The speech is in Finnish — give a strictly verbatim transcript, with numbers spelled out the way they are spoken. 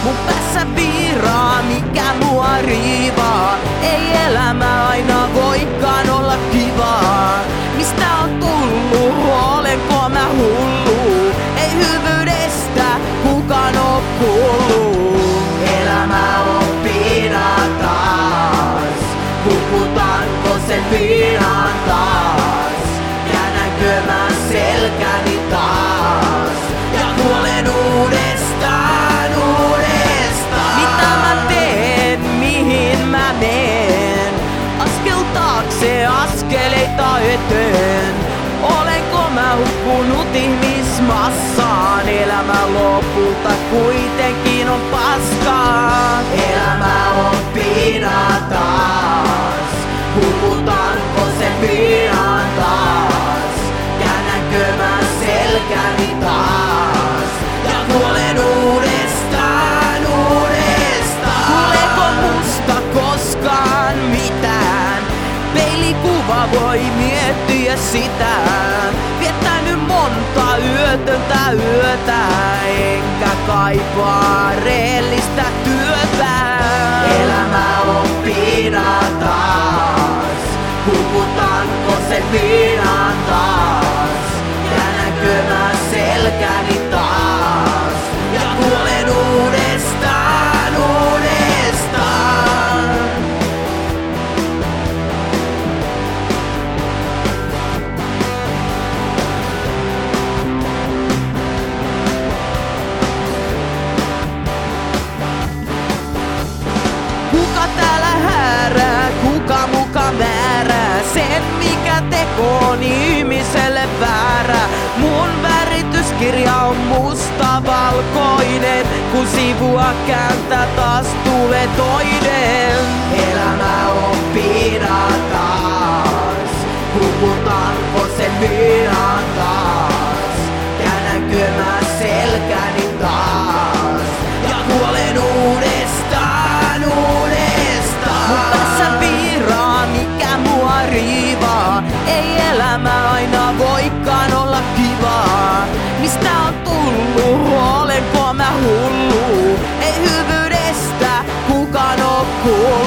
Mun päässä viiraa, mikä mua riivaa. Ei elämä aina voikaan olla kivaa. Mistä on tullu, olenko mä hullu? Ei hyvyydestä kukaan oo kuullut. Elämä on piina taas. Hukutaanko sen piinaan taas? Käännänkö mä selkäni taas? Ja kuolen uudestaan, uudestaan. Mitä mä teen, mihin mä meen? Askel taakse, askeleita eteen. Olenko mä hukkunut ihmismassaan? Elämä lopulta kuitenkin on paskaa. Elämä on piina taas. Hukutaanko sen piinaan taas? Käännänkö mä selkäni taas? Ja kuolen uudestaan, uudestaan. Tuleeko musta koskaan mitään? Peilikuva voi miettiä sitä. Viettänyt monta yötöntä yötä, enkä kaipaa reellistä työtä. Elämä on piina taas. Hukutaanko sen piinaan taas? Käännänkö mä selkäni taas? Ja kuolen uudestaan, uudestaan. Kuka täällä häärää, kuka muka määrää sen mikä teko on ihmiselle väärä. Mun värityskirja on mustavalkoinen, kun sivua kääntää taas tulee toinen. Elämä on piina taas. Hukutaanko sen piinaan taas? Käännänkö mä selkäni taas? Ja kuolen uudestaan, uudestaan. Mun päässä viiraa, mikä mua riivaa. Ei elämä aina voikaan olla kivaa. Mistä on tullu, olenko mä hullu? Ei hyvyydestä kukaan oo kuullut.